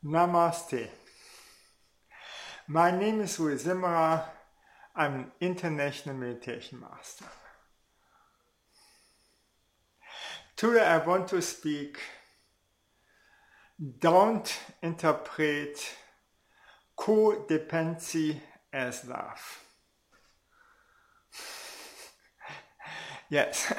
Namaste. My name is Rui Zimmerer. I'm an international meditation master. Today I want to speak, don't interpret codependency as love. Yes.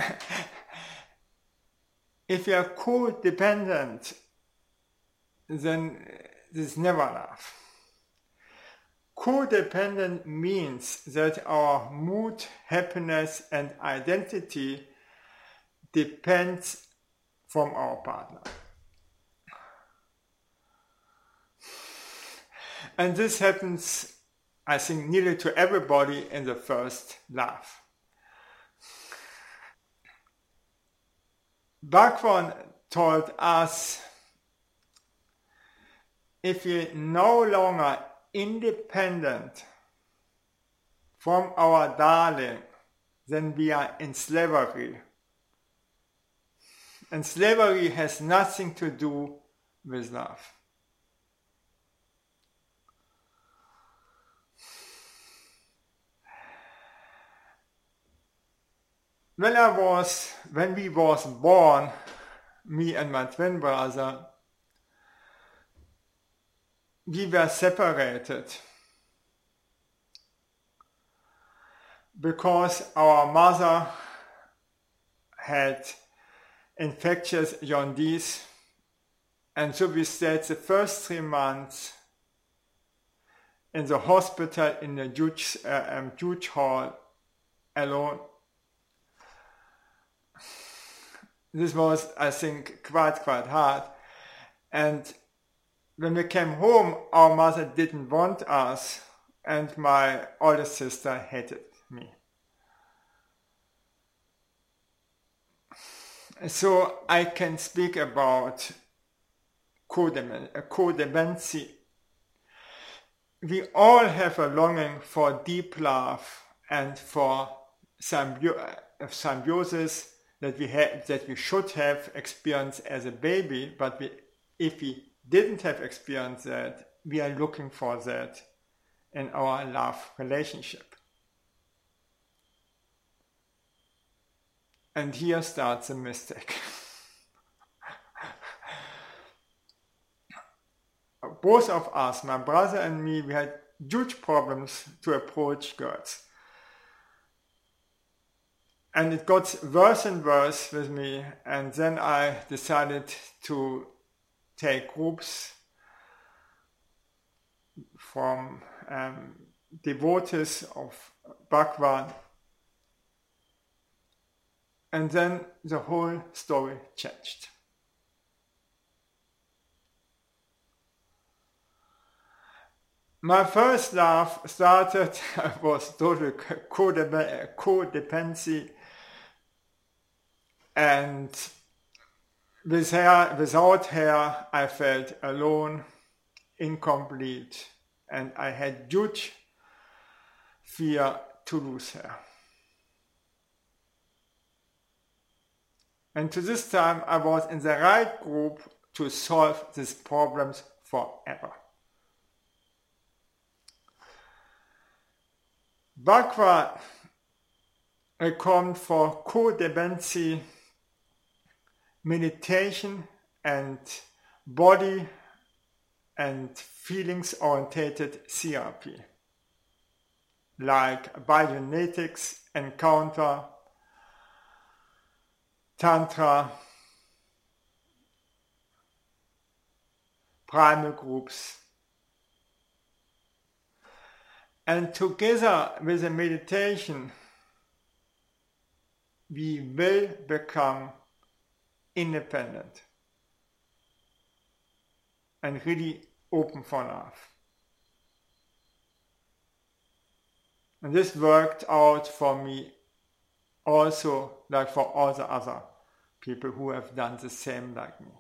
If you are codependent, then this is never love. Codependent means that our mood, happiness, and identity depends from our partner. And this happens, I think, nearly to everybody in the first love. Bhagwan told us, if we're no longer independent from our darling, then we are in slavery. And slavery has nothing to do with love. When we was born, me and my twin brother, we were separated because our mother had infectious jaundice, and so we stayed the first 3 months in the hospital in a huge hall alone. This was, I think, quite hard. And when we came home, our mother didn't want us, and my older sister hated me. So I can speak about codependency. We all have a longing for deep love and for symbiosis that we should have experienced as a baby, but if we didn't have experienced that, we are looking for that in our love relationship. And here starts the mistake. Both of us, my brother and me, we had huge problems to approach girls. And it got worse and worse with me, and then I decided to take groups from devotees of Bhagwan, and then the whole story changed. My first love was total codependency, and without her, I felt alone, incomplete, and I had huge fear to lose her. And to this time, I was in the right group to solve these problems forever. Bhagwan recommends for codependency meditation and body and feelings oriented therapy like biogenetics, encounter, tantra, primal groups. And together with the meditation, we will become independent and really open for love. And this worked out for me also, like for all the other people who have done the same like me.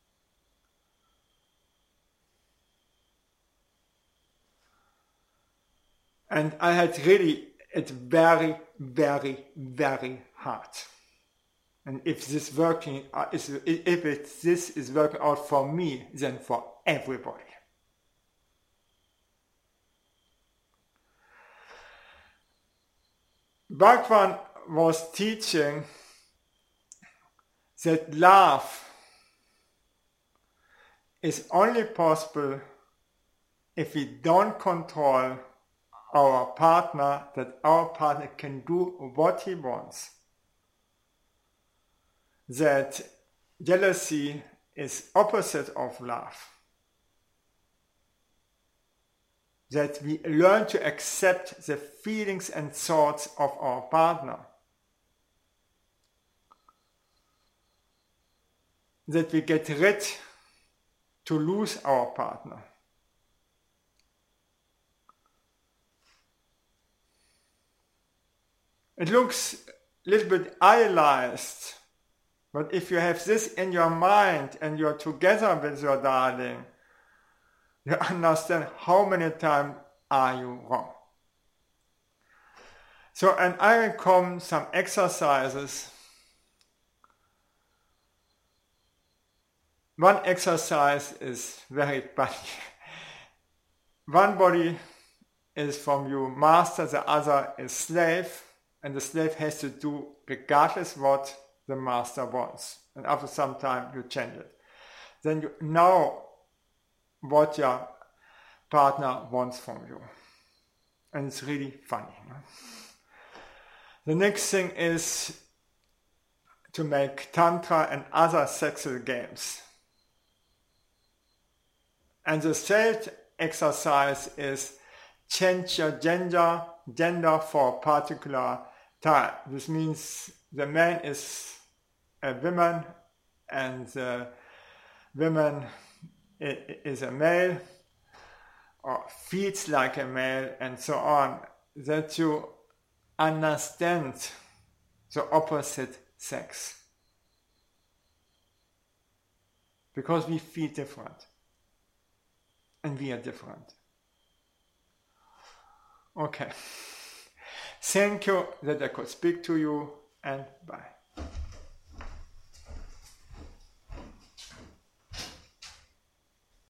And I had really it very, very, very hard. And if this is working out for me, then for everybody. Bhagwan was teaching that love is only possible if we don't control our partner, that our partner can do what he wants. That jealousy is opposite of love. That we learn to accept the feelings and thoughts of our partner. That we get rid to lose our partner. It looks a little bit idealized, but if you have this in your mind and you're together with your darling, you understand how many times are you wrong. So, and I will come some exercises. One exercise is very funny. One body is from you master, the other is slave, and the slave has to do regardless what the master wants. And after some time you change it. Then you know what your partner wants from you. And it's really funny. No? The next thing is to make tantra and other sexual games. And the third exercise is change your gender for a particular time. This means the man is a woman and the woman is a male or feels like a male and so on. That you understand the opposite sex. Because we feel different. And we are different. Okay. Thank you that I could speak to you, and bye.